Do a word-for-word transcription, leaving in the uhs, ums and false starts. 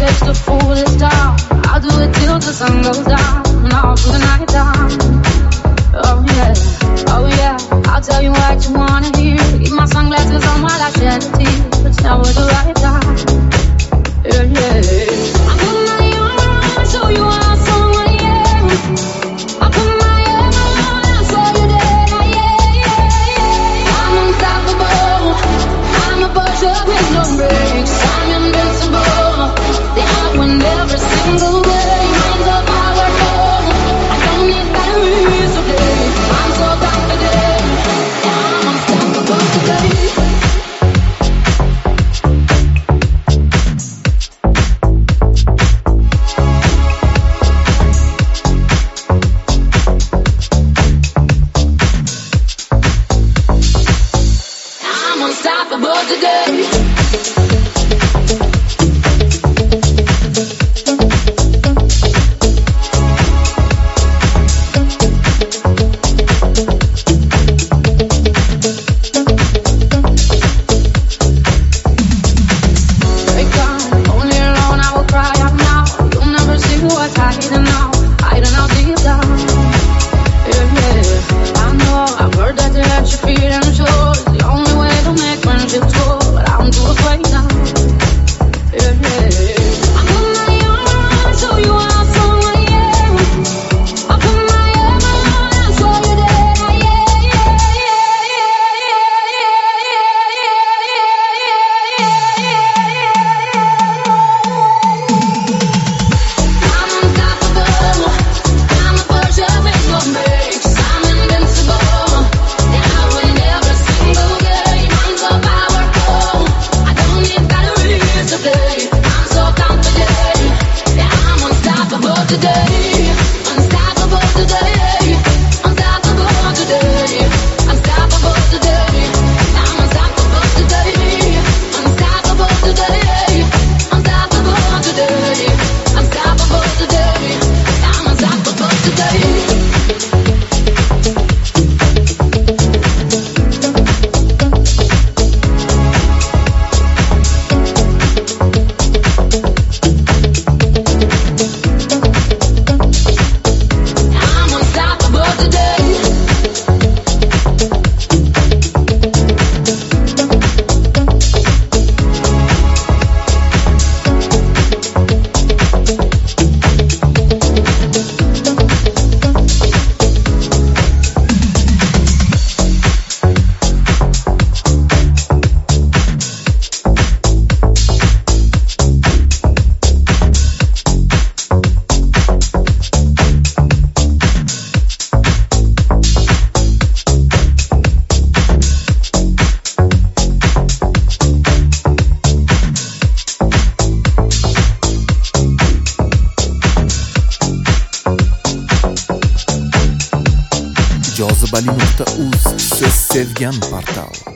takes to fool this town. I'll do it till the sun goes down, and all through the night time. Oh yeah, oh yeah, I'll tell you what you wanna hear. Keep my sunglasses on while I shed a tear. It's never the right time. Yeah, yeah. I put money on, show you how someone, yeah. I put my head on, I saw you dead, yeah, yeah, yeah. I'm unstoppable, I'm a pusher with no brakes. I'm invincible, the I win every single day. I'm so powerful, I don't need batteries to play. I'm so confident, yeah, I'm unstoppable today. Jozibali nuqta uz siz sevgan portal.